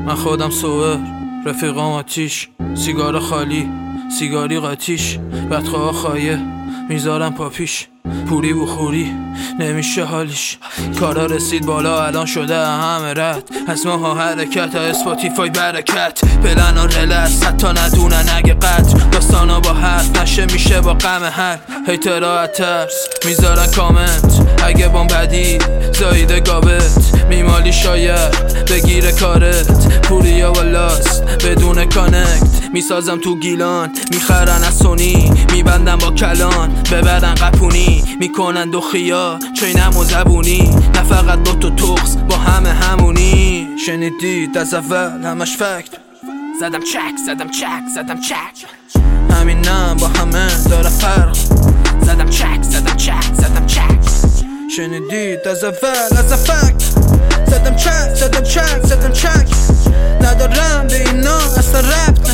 من خودم صور، رفیقام آتیش، سیگار خالی، سیگاری قاتیش، بدخواه خایه میذارم پاپیش، پوری بخوری نمیشه حالیش. کارا رسید بالا الان شده همه رد، از ماها حرکت اسپاتیفای برکت، پلن و رلس حتی ندونن اگه قدر، داستانا با حرف نشه میشه با غم حل. هیترها ترس میذارن کامنت، اگه بام بدی زایده گابت، میمالی شاید بگیره کارت، پوریا و لاست بدون کانکت، میسازم تو گیلان میخرن از سونی، میبندم با کلان ببرن قپونی، میکنن دو خیا چینم و زبونی، نه فقط دو تو تخص با همونی. شنیدید از اول همش فکت، زدم چک همینم با همه داره فرق، زدم چک شنیدید از اول از فکت، زدم چک ندارم به اینا اصلا ربط،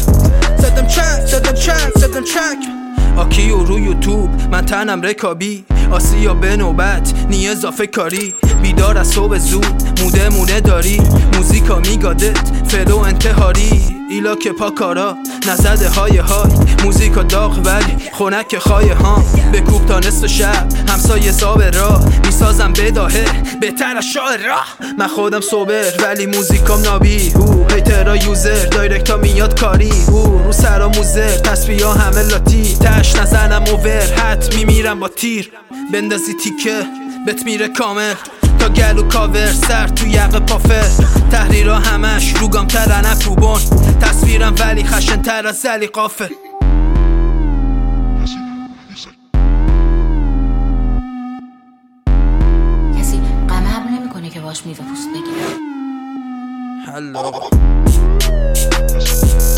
زدم چک آکیو رو یوتیوب من تنم رکابی، آسیا به نوبت نی اضافه کاری، بیدار از صبح زود موده داری، موزیکا میگادت فلو انتحاری، ایلا که پا کارا نزده های موزیکا داغ ولی خونک خایه ها، بکوب تا نصف شب همسایه صاب راه، میسازم بداهه بهتر از شاه راه، من خودم صبر ولی موزیکام نابی، هیترها یوزر دایرکتا میاد کاری، رو سرا موزر تصویه همه لاتی، تش نزنم اوور حت میمیرم با تیر، بندازی تیکه بت میره کامل، تا گلو کاور سر تو یقه پافر، تحریرها همش روگام ترنه پوبون، تصویرم ولی خشن تر از زلی قافه. کسی قمر نمیکنه که باش میوه پوست بگیره. حالا